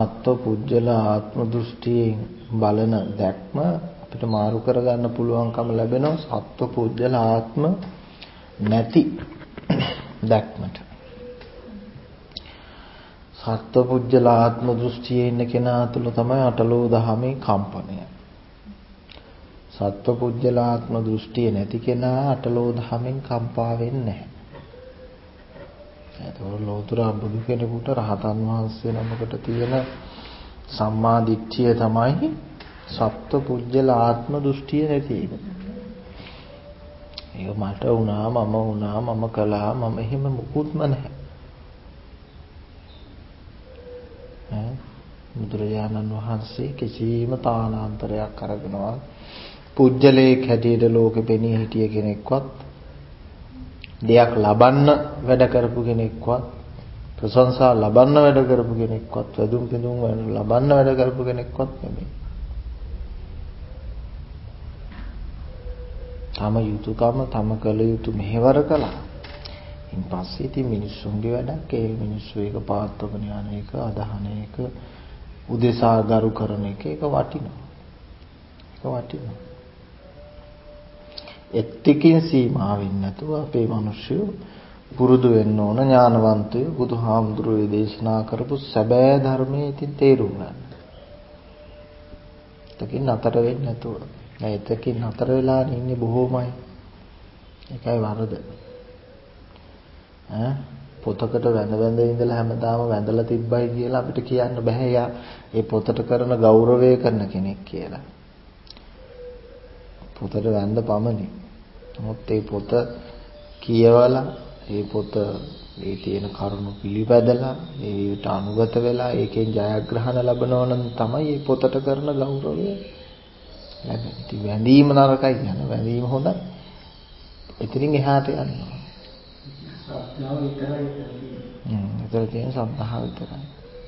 සත්ව පුජ්‍යල ආත්ම දෘෂ්ටියෙන් බලන දැක්ම අපිට මාරු කරගන්න පුළුවන්කම ලැබෙනවා සත්ව පුජ්‍යල ආත්ම නැති දැක්මට. සත්ව පුජ්‍යල ආත්ම දෘෂ්ටියේ ඉන්න කෙනා තුළ තමයි අටලෝ දහමේ කම්පනය. සත්ව පුජ්‍යල ආත්ම දෘෂ්ටිය නැති කෙනා අටලෝ දහමෙන් කම්පා වෙන්නේ නැහැ. ඒතකොට ලෝතර බුදු කෙනෙකුට රහතන් වහන්සේ නමකට තියෙන සම්මා දිට්ඨිය තමයි සත්ව පුජ්‍යල ආත්ම දෘෂ්ටිය නැති එක. ඒක මට වුණා මම කළා මම එහෙම මුකුත්ම නැහැ. බුදුරජාණන් වහන්සේ කිසිම තානාන්තරයක් අරගෙනවා පුජ්‍යලයක් හැටියට ලෝකෙ පෙනී හිටිය කෙනෙක්වත් දෙයක් ලබන්න වැඩ කරපු කෙනෙක්වත් ප්‍රශංසා ලබන්න වැඩ කරපු කෙනෙක්වත් වැදුම් පිදුම් ලබන්න වැඩ කරපු කෙනෙක්වත් නෙමෙයි. තම යුතුයකම තම කළ යුතු මෙහෙවර කළා. ඉන් පස්සේ ඉතින් මිනිස්සුන්ගේ වැඩක් ඒ මිනිස්සු ඒක පාත්වගෙන යන එක අදහන එක උදෙසා ගරු කරන එක ඒක වටිනවා. ඒක වටිනවා. එත්තිකින් සීමා වෙන්නේ නැතුව අපේ මිනිස්සු පුරුදු වෙන්න ඕන ඥානවන්තයෝ බුදුහාමුදුරුවෝ දේශනා කරපු සැබෑ ධර්මයේ ඉතින් තේරුම් ගන්න. එතකින් නතර වෙන්නේ නැතුව. දැන් එතකින් නතර වෙලා ඉන්නේ බොහෝමයි. ඒකයි වරද. පොතකට වැඳ ඉඳලා හැමදාම වැඳලා තිබ්බයි කියලා අපිට කියන්න බෑ. යා ඒ පොතට කරන ගෞරවය කරන කෙනෙක් කියලා. පොතට වැඳ පමණි. නමුත් ඒ පොත කියවලා ඒ පොත ඒ තියෙන කරුණු පිළිපැදලා ඒට අනුගත වෙලා ඒකෙන් ජයග්‍රහණ ලැබනවා නම් තමයි මේ පොතට කරන ගෞරවය ලැබෙන්නේ. ඉතින් වැඳීම නරකයි කියන්නේ වැඳීම හොඳයි. එතනින් එහාට යනවා. සත්‍යාව විතරයි. ඒතර තියෙන සත්‍යාව විතරයි.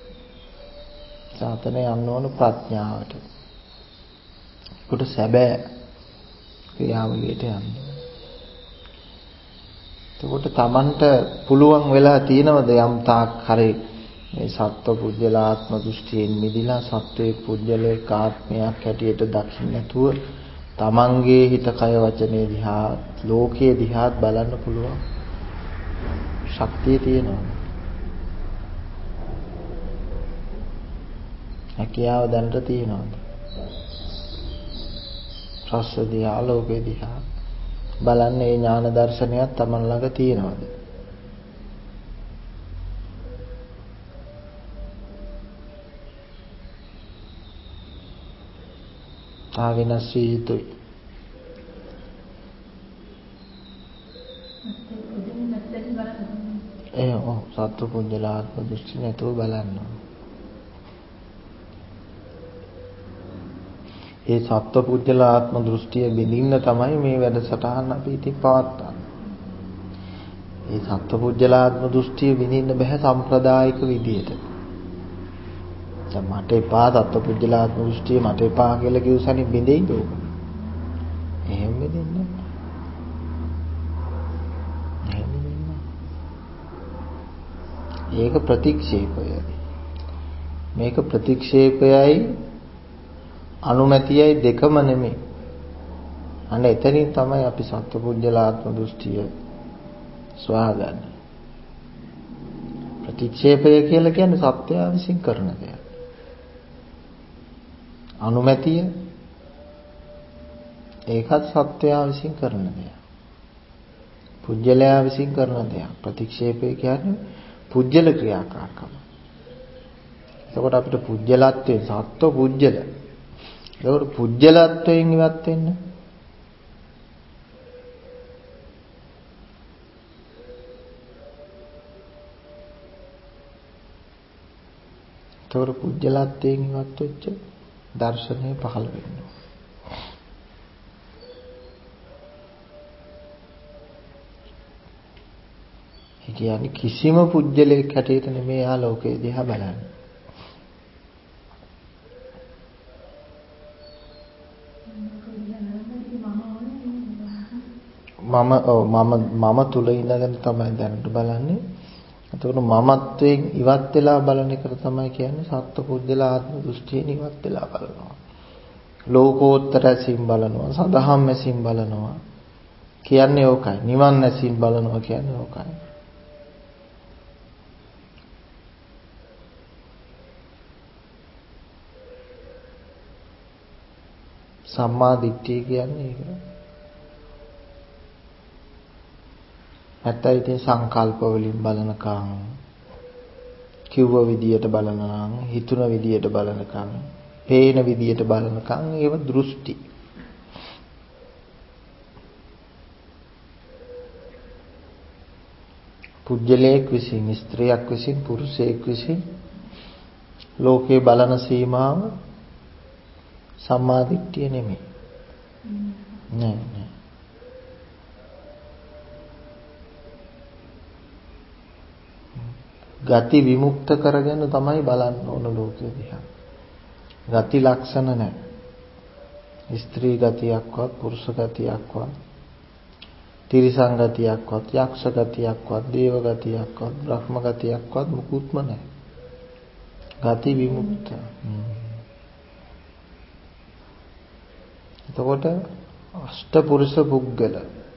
සාතනේ යන්න ඕන ප්‍රඥාවට. ඒකට සැබෑ ක්‍රියාවලියට යන්න. එතකොට Tamanට පුළුවන් වෙලා තියෙනවද යම් තාක් හරි මේ සත්ව පුජ්‍යල ආත්ම දෘෂ්ටියෙන් මිදිලා සත්වයේ පුජ්‍යලයක ආත්මයක් හැටියට දකින්න නැතුව Tamanගේ හිත කය වචනේ දිහා ලෝකයේ දිහා බලන්න පුළුවන් ශක්තිය තියෙනවා. හැකියාව දැනට තියෙනවද? රස දිහා ලෝකේ දිහා බලන්නේ ඒ ඥාන දර්ශනයක් Taman ළඟ තියෙනවද? වෙනස් වී යුතුයි. සත්ව පුජ්‍යල ආත්ම දෘෂ්ටි නැතුව බලන්න. ඒ සත්ව පුජ්‍යල ආත්ම දෘෂ්ටිය බිඳින්න තමයි මේ වැඩසටහන අපි ඉතින් පවත්වන්නේ. ඒ සත්ව පුජ්‍යල ආත්ම දෘෂ්ටිය බිඳින්න බෑ සම්ප්‍රදායික විදියට. දැන් මට එපා සත්ව පුජ්‍යල ආත්ම දෘෂ්ටිය මට එපා කියලා කිව්සනේ බිඳෙයිද උක? එහෙම බිඳින්නේ නැහැ. ඒක ප්‍රතික්ෂේපය. මේක ප්‍රතික්ෂේපයයි අනුමැතියයි දෙකම නෙමෙයි. අන්න එතනින් තමයි අපි සත්පුජ්‍යල ආත්ම දෘෂ්ටිය සොයාගන්නේ. ප්‍රතික්ෂේපය කියලා කියන්නේ සත්‍යය විසින් කරන දෙයක්. අනුමැතිය ඒකත් සත්‍යය විසින් කරන දෙයක්. පුජ්‍යලයා විසින් කරන දෙයක්. ප්‍රතික්ෂේපය කියන්නේ පුජ්‍යල ක්‍රියාකාරකම. එතකොට අපිට පුජ්‍යලත්වයෙන් සත්ව පුජ්‍යල. ඒකට පුජ්‍යලත්වයෙන් ඉවත් වෙන්න. ඒකට පුජ්‍යලත්වයෙන් ඉවත් වෙච්ච දර්ශනය පහළ වෙනවා. ඒ කියන්නේ කිසිම පුජ්‍යලයක් හැටියට නෙමෙයි ආ ලෝකේ දිහා බලන්නේ. මම තුල ඉඳගෙන තමයි දැනට බලන්නේ. එතකොට මමත්වයෙන් ඉවත් වෙලා බලන එක තමයි කියන්නේ සත්පුද්ගල ආත්ම දෘෂ්ටියෙන් ඉවත් වෙලා බලනවා. ලෝකෝත්තර ඇසින් බලනවා, සදහම් ඇසින් බලනවා. කියන්නේ ඕකයි. නිවන් ඇසින් බලනවා කියන්නේ ඕකයි. සම්මා දිට්ඨිය කියන්නේ ඒක. නැත්නම් ඉතින් සංකල්ප වලින් බලනකම් කිව්ව විදියට බලනනම් හිතුන විදියට බලනකම් පේන විදියට බලනකම් ඒව දෘෂ්ටි. පුජ්‍යලයක් විසින් ස්ත්‍රියක් විසින් පුරුෂයෙක් විසින් ලෝකේ බලන සීමාව සම්මා දිට්ඨිය නෙමෙයි. නෑ. ගති විමුක්ත කරගෙන තමයි බලන්න ඕන ලෝකෙ දිහා. ගති ලක්ෂණ නැහැ. ස්ත්‍රී ගතියක්වත් පුරුෂ ගතියක්වත් තිරිසන් ගතියක්වත් යක්ෂ ගතියක්වත් දේව ගතියක්වත් බ්‍රහ්ම ගතියක්වත් මුකුත්ම නැහැ. ගති විමුක්ත. එතකොට අෂ්ටපුරුෂ පුද්ගල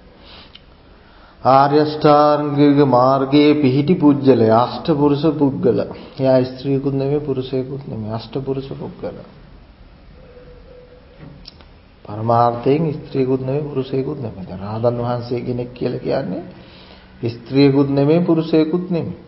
ආර්ය ශ්‍රාංගික මාර්ගයේ පිහිටි පුජ්‍යලය අෂ්ටපුරුෂ පුද්ගල. එයා ස්ත්‍රියකුත් නෙමෙයි පුරුෂයෙකුත් නෙමෙයි අෂ්ටපුරුෂ පුද්ගල. පරමාර්ථයෙන් ස්ත්‍රියකුත් නෙමෙයි පුරුෂයෙකුත් නෙමෙයි. දැන් රහතන් වහන්සේ කෙනෙක් කියලා කියන්නේ ස්ත්‍රියකුත් නෙමෙයි පුරුෂයෙකුත් නෙමෙයි.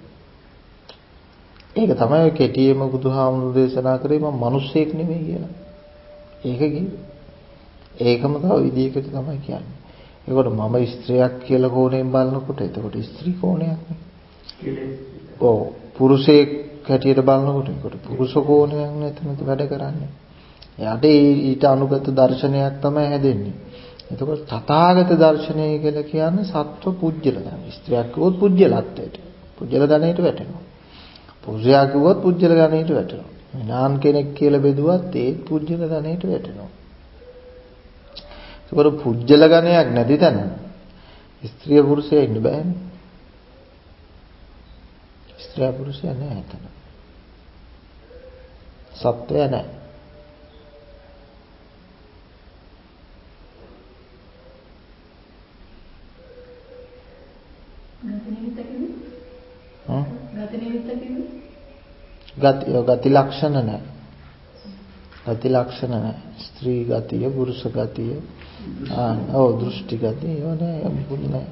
ඒක තමයි ඔය කෙටියෙම බුදුහාමුදුරු දේශනා කරේ මම මිනිස්සෙක් නෙමෙයි කියලා. ඒක කිව්වේ. ඒකම තව විදියකට තමයි කියන්නේ. ඒකට මම ස්ත්‍රියක් කියලා කෝණයෙන් බලනකොට එතකොට ස්ත්‍රී කෝණයක් නේ. ඔව් පුරුෂයෙක් හැටියට බලනකොට ඒකට පුරුෂ කෝණයක් නේ එතන වැඩ කරන්නේ. එයාට ඊට අනුගත දර්ශනයක් තමයි හැදෙන්නේ. එතකොට තථාගත දර්ශනය කියලා කියන්නේ සත්ව පුජ්‍යල ධන. ස්ත්‍රියක් කිව්වොත් පුජ්‍යලත්වයට. පුජ්‍යල ධනෙට වැටෙනවා. පුරුෂයා කිව්වොත් පුජ්‍යල ධනෙට වැටෙනවා. ඥාන කෙනෙක් කියලා බෙදුවත් ඒ පුජ්‍යල ධනෙට වැටෙනවා. ඒකවල පුජ්‍යල ගණයක් නැති තැන ස්ත්‍රිය පුරුෂයා ඉන්න බෑනේ. ස්ත්‍රිය පුරුෂයා නැහැ එතන. සත්වය නැහැ. ගති ලක්ෂණ නැහැ. ගති ලක්ෂණ නැහැ. ස්ත්‍රී ගතිය, පුරුෂ ගතිය, දෘෂ්ටි ගතිය ඒවා නැහැ මොකුත් නැහැ.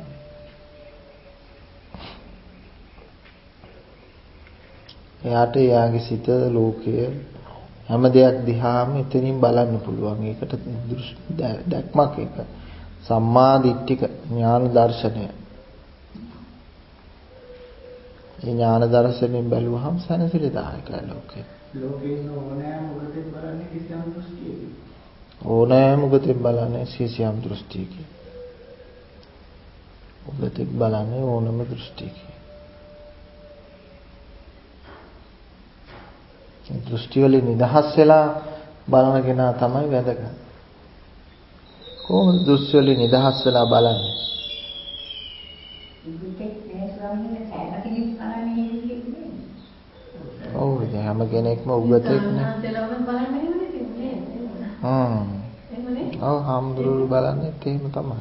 එයාට එයාගේ සිත ලෝකය හැම දෙයක් දිහාම එතනින් බලන්න පුළුවන්. ඒකට දැක්මක් එක. සම්මා දිට්ඨික ඥාන දර්ශනය. මේ ඥාන දර්ශනයෙන් බැලුවහම සැනසෙලිදායකයි ලෝකේ. ලෝකේ ඕනෑම උගතෙක් බලන්නේ කිසියම් දෘෂ්ටියකින්. ඕනෑම උගතෙක් බලන්නේ කිසියම් දෘෂ්ටියකින්. උගතෙක් බලන්නේ ඕනම දෘෂ්ටියකින්. දෘෂ්ටි වලින් නිදහස් වෙලා බලන කෙනා තමයි වැදගත්. කොහොමද දෘෂ්ටි වලින් නිදහස් වෙලා බලන්නේ? ඔව් ඉතින් හැම කෙනෙක්ම උගතෙක් නේ. ඔව් හාමුදුරුවෝ බලන්නේ එහෙම තමයි.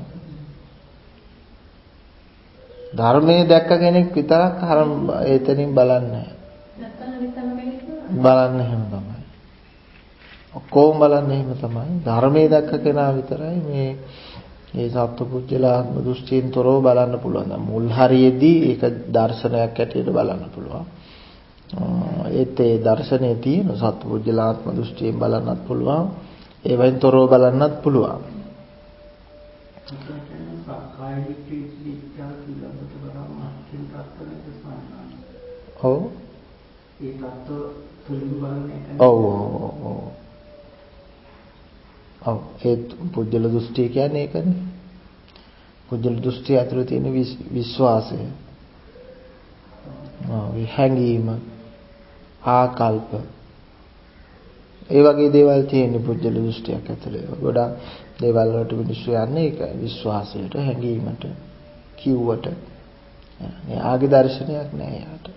ධර්මයේ දැක්ක කෙනෙක් විතරක් එතනින් බලන්නේ. බලන්නේ එහෙම තමයි. ඔක්කොම බලන්නේ එහෙම තමයි. ධර්මයේ දැක්ක කෙනා විතරයි මේ සත්පුජ්‍යලාත්ම දෘෂ්ටියෙන් තොරව බලන්න පුළුවන්. මුල් හරියේදී ඒක දර්ශනයක් ඇටියට බලන්න පුළුවන්. ඒ දර්ශනයේ තියෙන සත්පුජ්‍යලාත්ම දෘෂ්ටියෙන් බලන්නත් පුළුවන්. ඒ වයින් තොරව බලන්නත් පුළුවන්. ඔව්. ඒ තත්ත්ව තුලින් බලන්නේ. ඔව්. ඒ පුජ්‍යල දෘෂ්ටි කියන්නේ ඒකනේ. පුජ්‍යල දෘෂ්ටි ඇතුළේ තියෙන විශ්වාසය. හැඟීම, ආකල්ප. ඒ වගේ දේවල් තියෙන පුජ්‍යල දෘෂ්ටියක් ඇතුළේ. ගොඩාක් දේවල් වලට මිනිස්සු යන්නේ ඒක විශ්වාසයට, හැඟීමට, කිව්වට. ආගේ දර්ශනයක් නෑ යාට.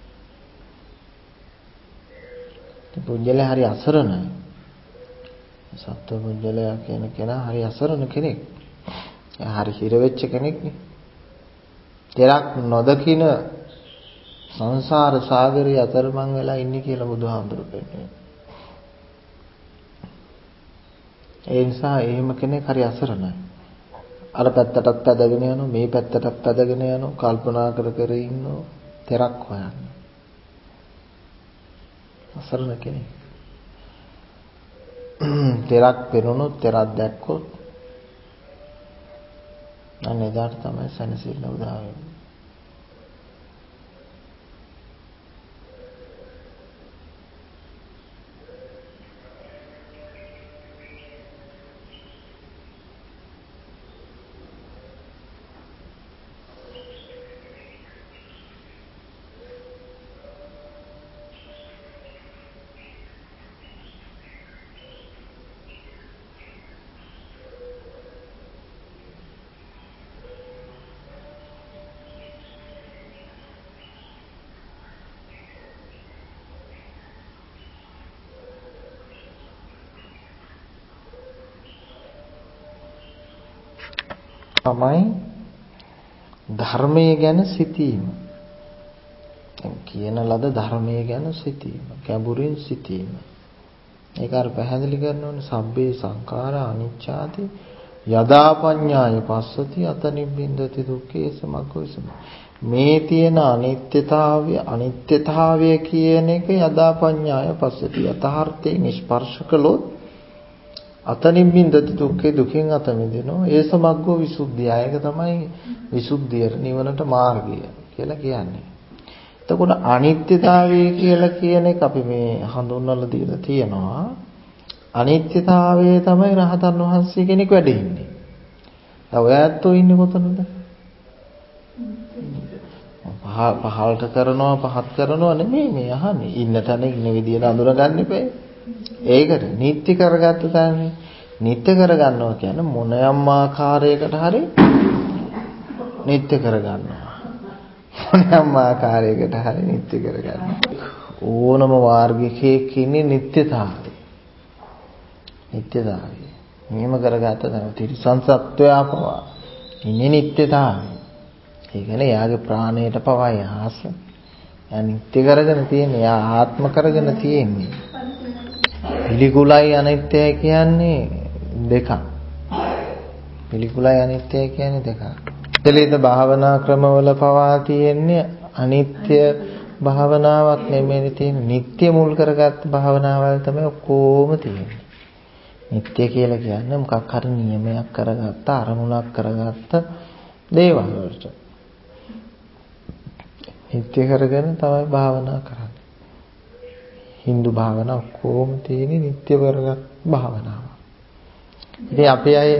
පුජ්‍යලයා හරි අසරණයි. සත්ව පුජ්‍යලයා කියන කෙනා හරි අසරණ කෙනෙක්. එයා හරි හිර වෙච්ච කෙනෙක් නේ. තරක් නොදකින සංසාර සාගරයේ අතරමං වෙලා ඉන්නේ කියලා බුදුහාමුදුරු පෙන්නනවා. ඒ නිසා එහෙම කෙනෙක් හරි අසරණයි. අර පැත්තටත් පැදගෙන යනවා මේ පැත්තටත් පැදගෙන යනවා කල්පනා කර කර ඉන්නවා තරක් හොයන්න. අසරණ කෙනෙක්. තරක් පෙනුනොත් තරක් දැක්කොත් අනේ දාට තමයි සැනසෙන්න උදා වෙන්නේ. තමයි ධර්මයේ ගැන සිතීම. කියන ලද ධර්මයේ ගැන සිතීම, ගැඹුරින් සිතීම. ඒක අර පැහැදිලි කරනෝනේ සබ්බේ සංඛාරා අනිච්චාති යදා පඤ්ඤාය පස්සති අත නිබ්බින්දති දුක්ඛේ සමග්ගෝසම. මේ තියෙන අනිත්‍යතාවය කියන එක යදා පඤ්ඤාය පස්සති යථාර්ථයෙන් ස්පර්ශ කළොත් අතනින්බින්දති දුක්ඛේ දුකෙන් අත මිදෙනවා. ඒ සමග්ගෝ විසුද්ධිය. ඒක තමයි විසුද්ධිය නිවනට මාර්ගය කියලා කියන්නේ. එතකොට අනිත්‍යතාවය කියලා කියන එක අපි මේ හඳුන්වලා දීලා තියෙනවා. අනිත්‍යතාවය තමයි රහතන් වහන්සේ කෙනෙක් වැඩ ඉන්නේ. දැන් ඔය ඇත්තෝ ඉන්නේ කොතනද? පහලට කරනවා පහත් කරනවා නෙමෙයි මේ අහන්නේ. ඉන්න තැන ඉන්න විදියට අඳුර ගන්න එපා. ඒකට නිත්‍ය කරගත්ත තැනනේ. නිත්‍ය කරගන්නවා කියන්නේ මොනයම් ආකාරයකට හරි නිත්‍ය කරගන්නවා. මොනයම් ආකාරයකට හරි නිත්‍ය කරගන්නවා. ඕනම වාර්ගිකයක ඉන්නේ නිත්‍යතාවය. නිත්‍යතාවය. නියම කරගත්ත තැන තිරිසන් සත්වයා පවා ඉන්නේ නිත්‍යතාවය. ඒ කියන්නේ යාගේ ප්‍රාණයට පවා යහස. යා නිත්‍ය කරගෙන තියෙන්නේ, යා ආත්ම කරගෙන තියෙන්නේ. පිළිකුලයි අනිත්‍යයි කියන්නේ දෙකක්. පිළිකුලයි අනිත්‍යයි කියන්නේ දෙකක්. දෙලෙද භාවනා ක්‍රමවල පවා තියෙන්නේ අනිත්‍ය භාවනාවක් නෙමෙයි තියෙන්නේ. නිත්‍ය මුල් කරගත්ත භාවනාවල් තමයි ඔක්කොම තියෙන්නේ. නිත්‍ය කියලා කියන්නේ මොකක් හරි නියමයක් කරගත්ත, අරමුණක් කරගත්ත දේවල් වලට. නිත්‍ය කරගෙන තමයි භාවනා කරන්නේ. Hindu භාවනා ඔක්කොම තියෙන්නේ නිත්‍ය කරගත් භාවනාව. ඉතින් අපි අය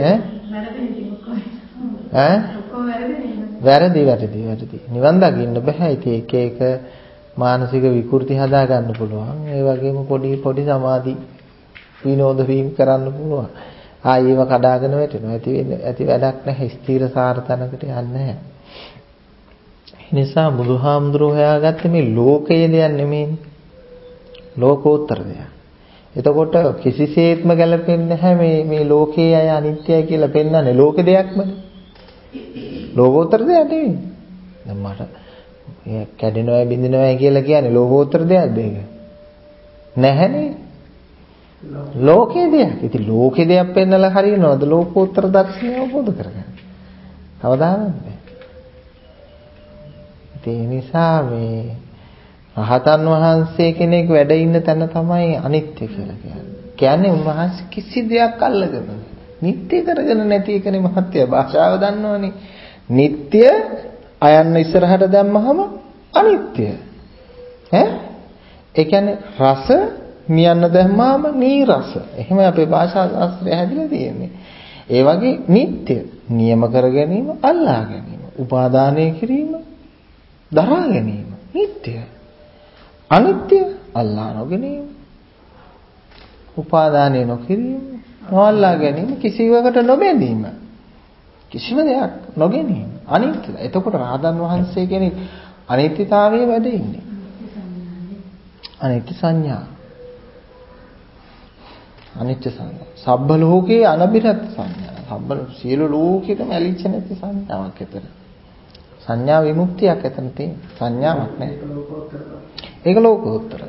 වැරදි. නිවන් දකින්න බෑ. ඉතින් එක මානසික විකෘති හදා ගන්න පුළුවන්. ඒ වගේම පොඩි සමාධි විනෝද වීම කරන්න පුළුවන්. ඒව කඩාගෙන වැටෙනවා. ඇති වැඩක් නැහැ. ස්ථීර සාර තැනකට යන්නේ නැහැ. ඒ නිසා බුදුහාමුදුරුවෝ හොයාගත්තේ මේ ලෝකයේ දෙයක් නෙමෙයි. ලෝකෝත්තර දෙයක්. එතකොට කිසිසේත්ම ගැලපෙන්නේ නැහැ මේ ලෝකයේ අය අනිත්‍යයි කියලා පෙන්නන්නේ ලෝක දෙයක්මනේ. ලෝකෝත්තර දෙයක් නෙවෙයි. දැන් මට කැඩෙනවා බින්දිනවා කියලා කියන්නේ ලෝකෝත්තර දෙයක්ද ඒක? නැහැනේ. ලෝකයේ දෙයක්. ඉතින් ලෝකයේ දෙයක් පෙන්නලා හරියනවද ලෝකෝත්තර දර්ශනය අවබෝධ කරගන්න? කවදාවත් බෑ. ඒ නිසා මේ රහතන් වහන්සේ කෙනෙක් වැඩ ඉන්න තැන තමයි අනිත්‍ය කියලා කියන්නේ. කියන්නේ උන්වහන්සේ කිසි දෙයක් අල්ලගෙන නිත්‍ය කරගෙන නැති එකනේ මහත්ය. භාෂාව දන්නවනේ. නිත්‍ය අයන්න ඉස්සරහට දැම්මහම අනිත්‍ය. ඒ කියන්නේ රස මියන්න දැම්මම නීරස. එහෙම අපේ භාෂා ශාස්ත්‍රය හැදිලා තියෙන්නේ. ඒ වගේ නිත්‍ය නියම කර ගැනීම, අල්ලා ගැනීම, උපාදානය කිරීම, දරා ගැනීම නිත්‍ය. අනිත්‍ය අල්ලා නොගැනීම, උපාදානය නොකිරීම, නොඅල්ලා ගැනීම, කිසිවකට නොබැඳීම. කිසිම දෙයක් නොගැනීම. අනිත්‍යයි. එතකොට රහතන් වහන්සේ කියන්නේ අනිත්‍යතාවයේ වැඩ ඉන්නේ. අනිත්‍ය සංඥා. අනිත්‍ය සංඥා. සබ්බ ලෝකේ අනබිරත් සංඥා. සබ්බ සියලු ලෝකෙකම ඇලිච්ච නැති සංඥාවක් ඇතන. සංඥා විමුක්තියක් ඇතන තියෙන. සංඥාවක් නැහැ. ඒක ලෝකෝත්තර.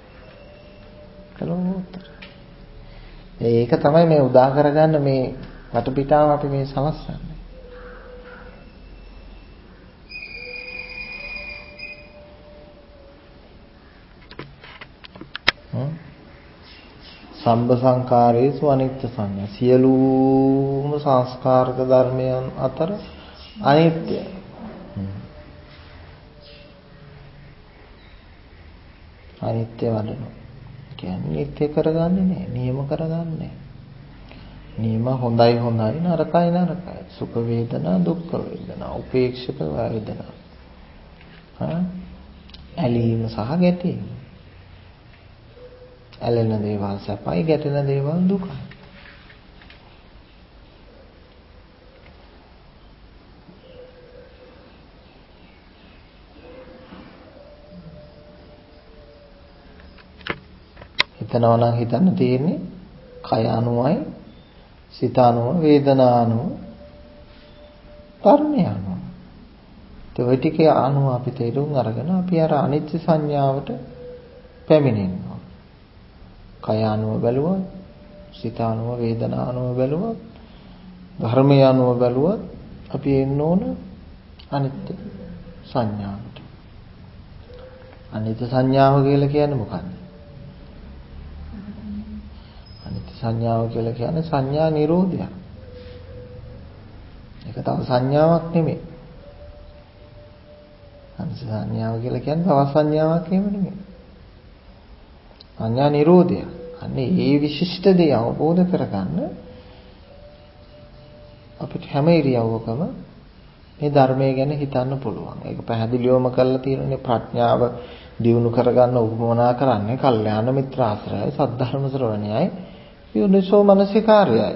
ඒක තමයි මේ උදා කරගන්න මේ වටපිටාව අපි මේ සලස්සන්නේ. සම්බ සංකාරේසු අනිත්‍ය සංඥා. සියලුම සංස්කාරක ධර්මයන් අතර අනිත්‍ය. අනිත්‍ය වඩනවා. කියන්නේ නිත්‍ය කරගන්නේ නැහැ. නියම කරගන්නේ. නියම හොඳයි නරකයි නරකයි. සුඛ වේදනා දුක්ඛ වේදනා උපේක්ෂක වේදනා. ඇලීම සහ ගැටීම. ඇලෙන දේවල් සැපයි ගැටෙන දේවල් දුකයි. හිතනවා නම් හිතන්න තියෙන්නේ කය අනුවයි සිත අනුව වේදනා අනුව කර්මය අනුව. ඒ ටිකේ අනුව අපි තේරුම් අරගෙන අපි අර අනිත්‍ය සංඥාවට පැමිණෙනවා. කය අනුව බැලුවොත් සිත අනුව වේදනා අනුව බැලුවොත් ධර්මය අනුව බැලුවොත් අපි එන්න ඕන අනිත්‍ය සංඥාවට. අනිත්‍ය සංඥාව කියලා කියන්නේ මොකක්ද? අනිත්‍ය සංඥාව කියලා කියන්නේ සංඥා නිරෝධයක්. ඒක තව සංඥාවක් නෙමෙයි. අනිත්‍ය සංඥාව කියලා කියන්නේ තව සංඥාවක් නෙමෙයි. සංඥා නිරෝධය. අන්නේ මේ විශිෂ්ට දේ අවබෝධ කරගන්න අපිට හැම ඉරියව්වකම මේ ධර්මය ගැන හිතන්න පුළුවන්. ඒක පැහැදිලිවම කරලා තියෙනනේ ප්‍රඥාව දියුණු කරගන්න උපමනා කරන්නේ කල්යාණ මිත්‍ර ආශ්‍රයයි සද්ධර්ම ශ්‍රවණයයි යෝනිසෝ මනසිකාර්යයි.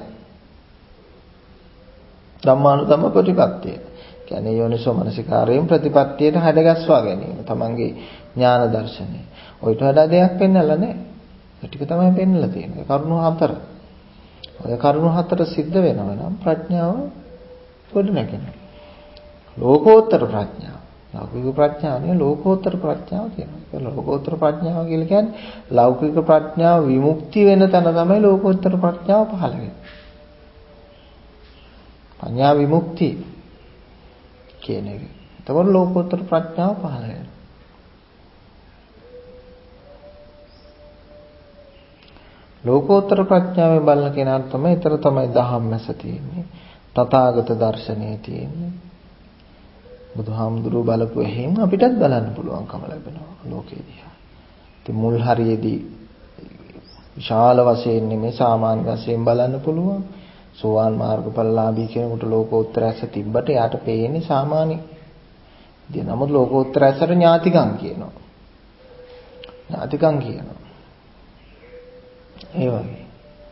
ධම්මානුධම්ම ප්‍රතිපත්තිය. කියන්නේ යෝනිසෝ මනසිකාර්යයෙන් ප්‍රතිපත්තියට හැඩගස්වා ගැනීම. තමන්ගේ ඥාන දර්ශනය. ඔයිට වඩා දෙයක් පෙන්නලා නැහැ. ඒ ටික තමයි පෙන්නලා තියෙන්නේ. කරුණු හතර. ඔය කරුණු හතර සිද්ධ වෙනවා නම් ප්‍රඥාව පොඩි නැගෙනවා. ලෝකෝත්තර ප්‍රඥාව. ලෞකික ප්‍රඥාව නෙවෙයි ලෝකෝත්තර ප්‍රඥාව කියනවා. ඒ ලෝකෝත්තර ප්‍රඥාව කියලා කියන්නේ ලෞකික ප්‍රඥාව විමුක්ති වෙන තැන තමයි ලෝකෝත්තර ප්‍රඥාව පහළ වෙන්නේ. ප්‍රඥා විමුක්ති කියන එක. එතකොට ලෝකෝත්තර ප්‍රඥාව පහළ වෙනවා. ලෝකෝත්තර ප්‍රඥාවෙන් බලන කෙනාට තමයි ඊතර තමයි ධම්මස තියෙන්නේ. තථාගත දර්ශනය තියෙන්නේ. බුදුහාමුදුරුවෝ බලපු එහෙම අපිටත් බලන්න පුළුවන්කම ලැබෙනවා ලෝකේ දිහා. ඉතින් මුල් හරියේදී විශාල වශයෙන් නෙමෙයි සාමාන්‍ය වශයෙන් බලන්න පුළුවන්. සෝවාන් මාර්ගඵලලාභී කෙනෙකුට ලෝකෝත්තර ඇස තිබ්බට යාට පේන්නේ සාමාන්‍ය. ඉතින් නමුත් ලෝකෝත්තර ඇසට ඥාතිකම් කියනවා. ඥාතිකම් කියනවා. ඒ වගේ.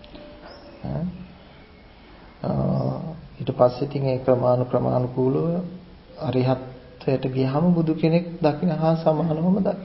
ඊට පස්සේ ඉතින් ඒ ක්‍රමානුකූලව අරිහත්ත්වයට ගියහම බුදු කෙනෙක් දකින්න හා සමානවම දකින්න.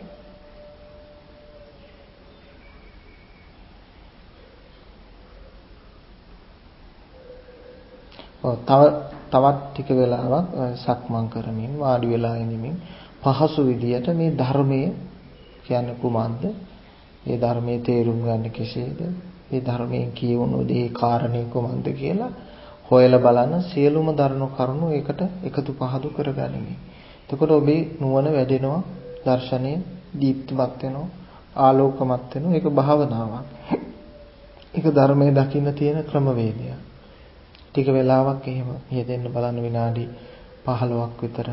තවත් ටික වෙලාවක් සක්මන් කරමින් වාඩි වෙලා ඉඳමින් පහසු විදියට මේ ධර්මයේ කියන්නේ කුමක්ද? මේ ධර්මයේ තේරුම් ගන්න කෙසේද? මේ ධර්මයෙන් කියවුණු දේ කාරණේ කුමක්ද කියලා හොයලා බලන සියලුම ධර්ම කරුණු ඒකට එකතු පහදු කරගනිමි. එතකොට ඔබේ නුවණ වැඩෙනවා, දර්ශනය දීප්තිමත් වෙනවා, ආලෝකමත් වෙනවා. ඒක භාවනාවක්. ඒක ධර්මයේ දකින්න තියෙන ක්‍රමවේදය. ටික වෙලාවක් එහෙම යෙදෙන්න බලන්න විනාඩි 15ක් විතර.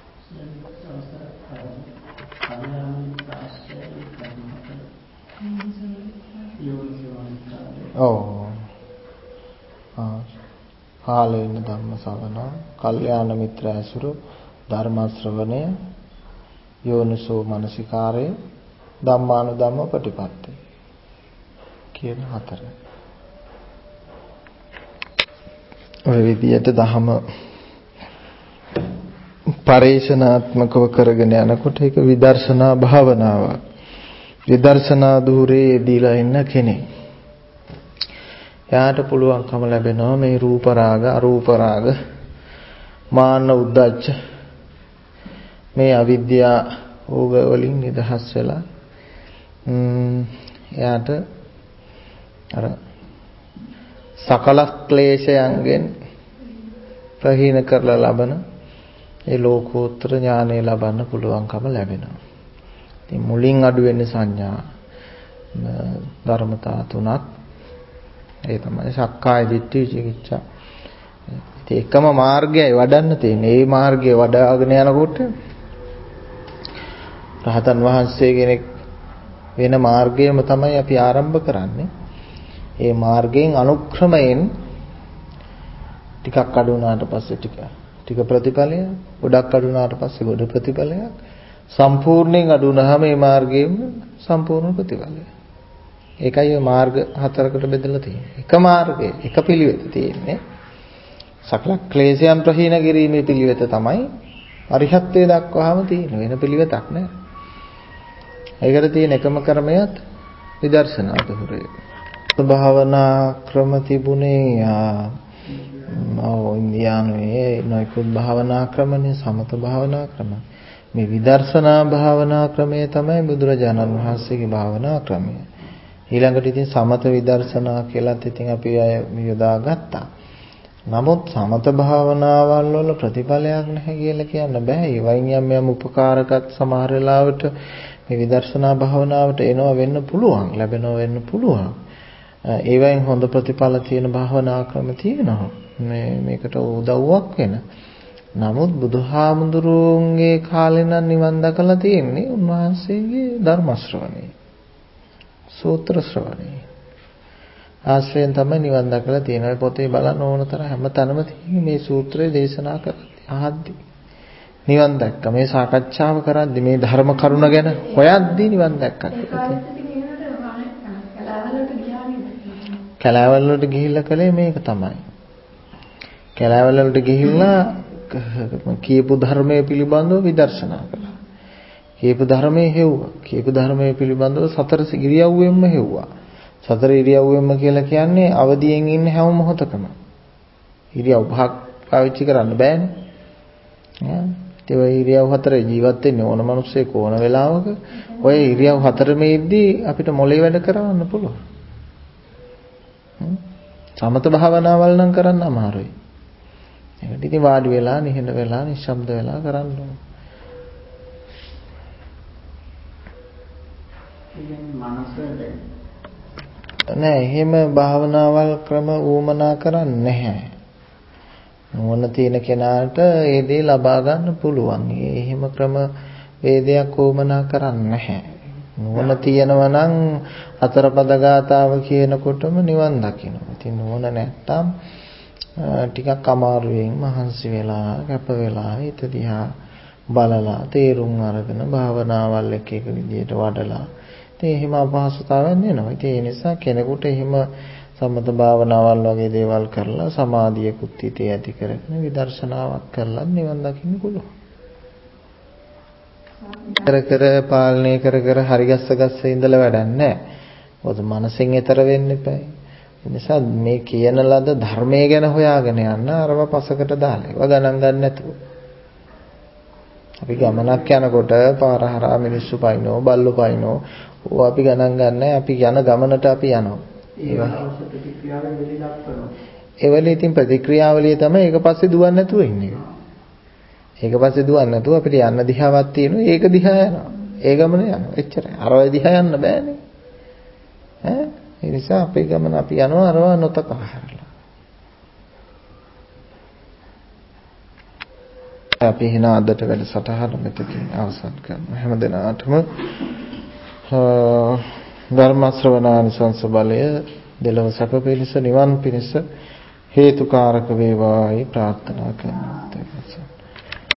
කාලේන ධම්ම ශ්‍රවණ, කල්යාණ මිත්‍ර ඇසුරු, ධර්ම ශ්‍රවණය, යෝනිසෝ මනසිකාරය, ධම්මානුධම්ම ප්‍රතිපatti කියන හතර. ඔය විදියට ධහම පරේෂණාත්මකව කරගෙන යනකොට ඒක විදර්ශනා භාවනාවක්. විදර්ශනා ධූරේ දීලා ඉන්න කෙනෙක්. එයාට පුළුවන්කම ලැබෙනවා මේ රූප රාග, අරූප රාග, මාන උද්දච්ච මේ අවිද්‍යා ඕග වලින් නිදහස් වෙලා එයාට අර සකල ක්ලේශයන්ගෙන් ප්‍රහීන කරලා ලබන ඒ ලෝකෝත්තර ඥානය ලබන්න පුළුවන්කම ලැබෙනවා. ඉතින් මුලින් අඩු වෙන්නේ සංඥා ධර්මතා තුනක්. ඒ තමයි සක්කාය දිට්ඨි විචිකිච්ඡා. ඉතින් එකම මාර්ගයයි වඩන්න තියෙන්නේ. මේ මාර්ගය වඩ아가ගෙන යනකොට රහතන් වහන්සේ කෙනෙක් වෙන මාර්ගයම තමයි අපි ආරම්භ කරන්නේ. ඒ මාර්ගයෙන් අනුක්‍රමයෙන් ටිකක් අඩු වුණාට පස්සේ ටික ප්‍රතිඵලය, ගොඩක් අඩු වුණාට පස්සේ ගොඩ ප්‍රතිඵලයක්, සම්පූර්ණයෙන් අඩු වුණාම මේ මාර්ගයේම සම්පූර්ණ ප්‍රතිඵලය. ඒකයි මේ මාර්ග හතරකට බෙදලා තියෙන්නේ. එක මාර්ගය, එක පිළිවෙත තියෙන්නේ. සකල ක්ලේශයන් ප්‍රහීන කිරීමේ පිළිවෙත තමයි අරිහත්ත්වයට දක්වාම තියෙන. වෙන පිළිවෙතක් නෑ. ඒකට තියෙන එකම ක්‍රමයත් විදර්ශනා ධූරය. භාවනා ක්‍රම තිබුණේ ඉන්දියානුවේ නොයෙකුත් භාවනා ක්‍රමනේ, සමත භාවනා ක්‍රම. මේ විදර්ශනා භාවනා ක්‍රමය තමයි බුදුරජාණන් වහන්සේගේ භාවනා ක්‍රමය. ඊළඟට ඉතින් සමත විදර්ශනා කියලාත් ඉතින් අපි යොදාගත්තා. නමුත් සමත භාවනාවල් වල ප්‍රතිඵලයක් නැහැ කියලා කියන්න බෑ. ඒ වයින් යම් උපකාරකත් සමහර වෙලාවට මේ විදර්ශනා භාවනාවට එනවා වෙන්න පුළුවන්, ලැබෙනවා වෙන්න පුළුවන්. ඒ වයින් හොඳ ප්‍රතිඵල තියෙන භාවනා ක්‍රම තියෙනවා. මේකට උදව්වක් වෙන. නමුත් බුදුහාමුදුරුවන්ගේ කාලේ නම් නිවන් දැකලා තියෙන්නේ උන්වහන්සේගේ ධර්ම ශ්‍රවණේ, සූත්‍ර ශ්‍රවණේ. ආශ්‍රයෙන් තමයි නිවන් දැකලා තියෙනවා. පොතේ බලන්න ඕන තරම් හැම තැනම තියෙන්නේ මේ සූත්‍රය දේශනා කරද්දී අහද්දී නිවන් දැක්ක. මේ සාකච්ඡාව කරද්දී මේ ධර්ම කරුණ ගැන හොයද්දී නිවන් දැක්කා. කැලෑවල වලට ගිහිල්ලා කලේ මේක තමයි. කැලෑවල වලට ගිහිල්ලා කියපු ධර්මයේ පිළිබඳව විදර්ශනා කළා. කියපු ධර්මයේ හෙව්වා. කියපු ධර්මයේ පිළිබඳව සතර ඉරියව්වෙන්ම හෙව්වා. සතර ඉරියව්වෙන්ම කියලා කියන්නේ අවදියෙන් ඉන්න හැම මොහොතකම. ඉරියව් පහක් පාවිච්චි කරන්න බෑනේ. ඒ ඉරියව් හතරේ ජීවත් වෙන්න ඕන මිනිස්සෙක් ඕන වෙලාවක ඔය ඉරියව් හතරෙම ඉද්දී අපිට මොලේ වැඩ කරවන්න පුළුවන්. සමත භාවනාවල් නම් කරන්න අමාරුයි. ඒකට ඉතින් වාඩි වෙලා, නිහඬ වෙලා, නිශ්ශබ්ද වෙලා කරන්න ඕන. නෑ, එහෙම භාවනාවල් ක්‍රම ඌමනා කරන්නේ නැහැ. නුවණ තියෙන කෙනාට ඒ දේ ලබා ගන්න පුළුවන්. එහෙම ක්‍රම වේදයක් ඌමනා කරන්නේ නැහැ. නුවණ තියෙනවා නම් අතරපද ගාතාව කියනකොටම නිවන් දකිනවා. ඉතින් නුවණ නැත්තම් ටිකක් අමාරුවෙන් මහන්සි වෙලා, කැප වෙලා, හිත දිහා බලලා, තේරුම් අරගෙන භාවනාවල් එක විදියට වඩලා ඉතින් එහෙම අපහසුතාවයක් එනවා. ඉතින් ඒ නිසා කෙනෙකුට එහෙම සම්මත භාවනාවල් වගේ දේවල් කරලා සමාධියකුත් හිතේ ඇති කරගෙන විදර්ශනාවක් කරලා නිවන් දකින්න පුළුවන්. කර පාලනය කර හරි ගස්ස ඉඳලා වැඩක් නැහැ. මොකද මනසෙන් ඈතර වෙන්න එපා. ඒ නිසා මේ කියන ලද ධර්මයේ ගැන හොයාගෙන යන්න අරව පසකට දාලා ඒවා ගණන් ගන්න නැතුව. අපි ගමනක් යනකොට පාර හරහා මිනිස්සු පයින්නෝ, බල්ලෝ පයින්නෝ. ඕවා අපි ගණන් ගන්නෑ. අපි යන ගමනට අපි යනවා. ඒවල ඉතින් ප්‍රතික්‍රියාවලිය තමයි ඒක පස්සේ දුවන්නේ නැතුව ඉන්නේ. ඒක පස්සේ දුවන්නේ නැතුව අපිට යන්න දිහාවක් තියෙනවා. ඒක දිහා යනවා. ඒ ගමන යනවා. එච්චරයි. අරව දිහා යන්න බෑනේ. ඒ නිසා අපේ ගමන අපි යනවා අරව නොතකා හැරලා. අපි හින අදට වැඩසටහන මෙතකින් අවසන් කරනවා. හැම දිනාටම ධර්ම ශ්‍රවණානිසංස බලය දෙලොව සැප පිණිස නිවන් පිණිස හේතුකාරක වේවායි ප්‍රාර්ථනා කරනවා.